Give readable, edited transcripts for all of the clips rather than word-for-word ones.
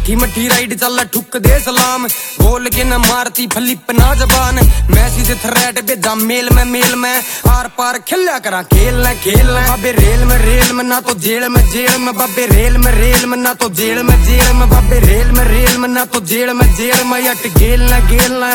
मिठी मिठी राइड चल ठुक दे सलाम, बोल के न मारती फलिप ना जबान, मैसेज थ्रेड भेजा मेल में आर पार खिल्या करा खेलना बाबे रेल में ना तो जेल में बाबे रेल में ना तो जेल में बाबे रेल में ना तो जेल में अट गेलना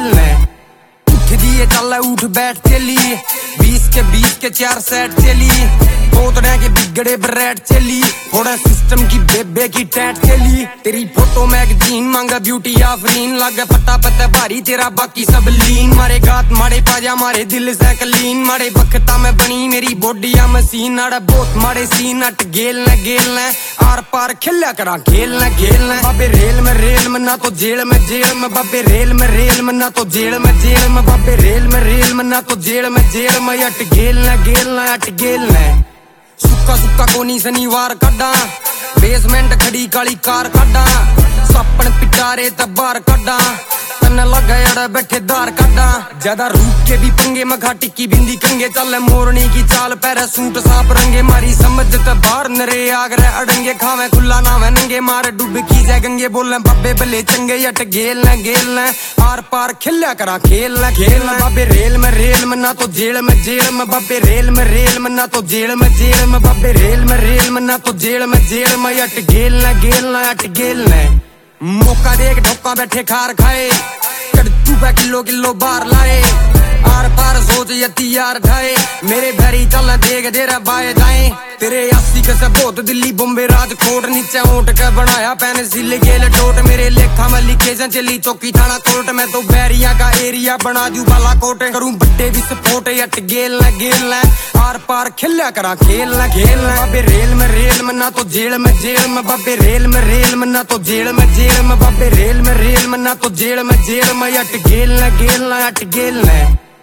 उठ दिए चल उठ बैठ चली 20 के 4 सेट चली, पोतड़े के बिगड़े ब्रेड चली, थोड़ा सिस्टम की बेबे की टैट चली, तेरी फोटो मैगजीन मांगा ब्यूटी आफरीन, लगे फटा पता भारी तेरा बाकी सब लीन, मारे गात मारे पाजा मारे दिल से कलीन, मारे बखता में बनी मेरी बॉडिया मशीन, अड़ा बहुत मारे सीन अट गेलना आर पार खिल्या करा खेलना बाबे रेल में ना तो जेल में बाबे रेल में ना तो जेल में बाबे रेल में ना तो जेल में अट गेलना सुक्का कोनी शनिवार कड्डा, बेसमेंट खड़ी काली कार कड्डा, सपन पिटारे तबार कड्डा, तन लगा अड़ा बैठे दार कड्डा, ज्यादा रूप के भी पंगे मखा टिक्की बिंदी कंगे, चल मोरनी की चाल पैरा सूट साफ रंगे, मारी समझ ते बाहर नरे आगरे अड़ंगे, खावे खुला नावे नंगे मारे डुबकी जाए गंगे, बोले बब्बे भले चंगे अट गेलना आर पार खिल्या करा खेलना बाबे रेल में ना तो जेल में बाबे रेल में ना तो जेल में बाबे रेल में ना तो जेल में अट गेलना मौका देख ढोका बैठे खार खाए, चूपा किलो बार लाए, आर पार सोच यती यार ढाए, मेरे भैरी चल देख दे रहा बाए जाए, तेरे 80 के से बहुत दिल्ली बॉम्बे राजकोट, नीचे ओट के बनाया पेंसिल गेल टोट, मेरे लेखा में लिखे से चली चौकी थाना कोर्ट, में तो बैरिया का एरिया बना दू बाला कोट, करूं बड्डे भी सपोर्ट अट गेलना आर पार खिल्या करा खेलना बाबे रेल में ना तो जेल में बाबे रेल में ना तो जेल में बाबे रेल में ना तो जेल में अट गेलना